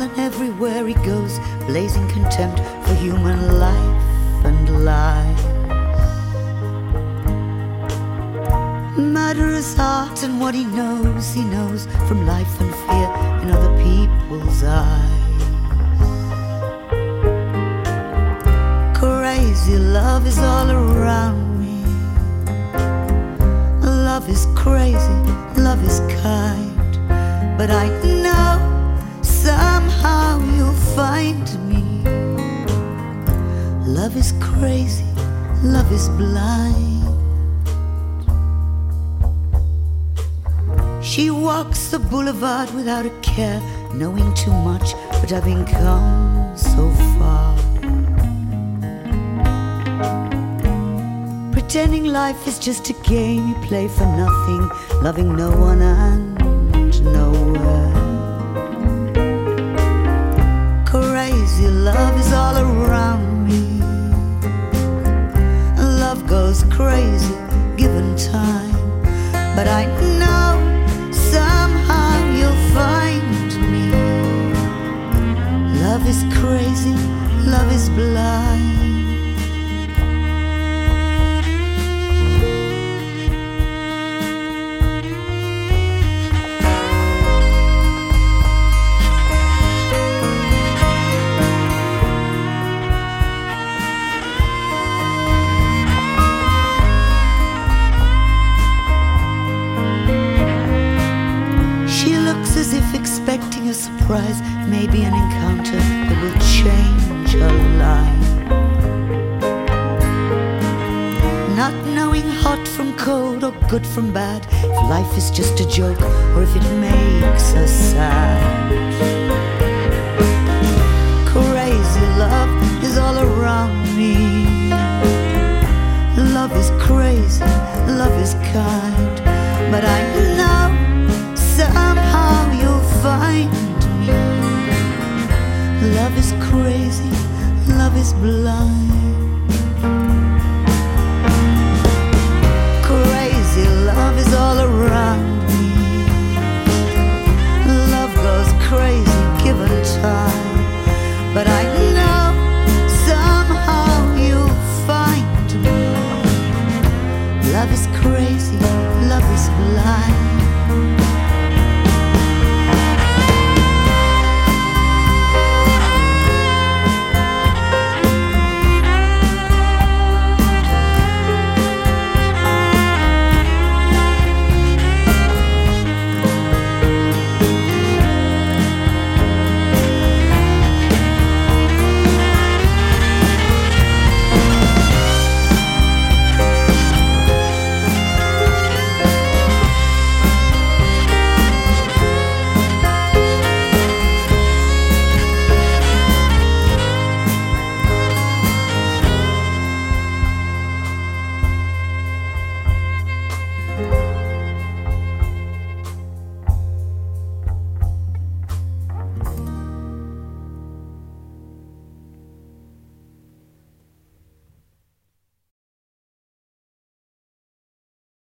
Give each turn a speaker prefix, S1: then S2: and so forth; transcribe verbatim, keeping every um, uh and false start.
S1: and everywhere he goes, blazing contempt for human life and lies. Murderous heart and what he knows, he knows from life and fear in other people's eyes. Crazy love is all around me. Love is crazy, love is kind, but I know somehow you'll find me. Love is crazy, love is blind. She walks the boulevard without a care, knowing too much but having come so far. Pretending life is just a game you play for nothing, loving no one and nowhere. Crazy love is all around me. Love goes crazy given time, but I know somehow you'll find me. Love is crazy, love is blind. As if expecting a surprise, maybe an encounter that will change her life. Not knowing hot from cold or good from bad, if life is just a joke or if it makes us sad. Crazy love is all around me. Love is crazy, love is kind, but I know somehow you'll find me. Love is crazy, love is blind. Crazy love is all around me. Love goes crazy given time, but I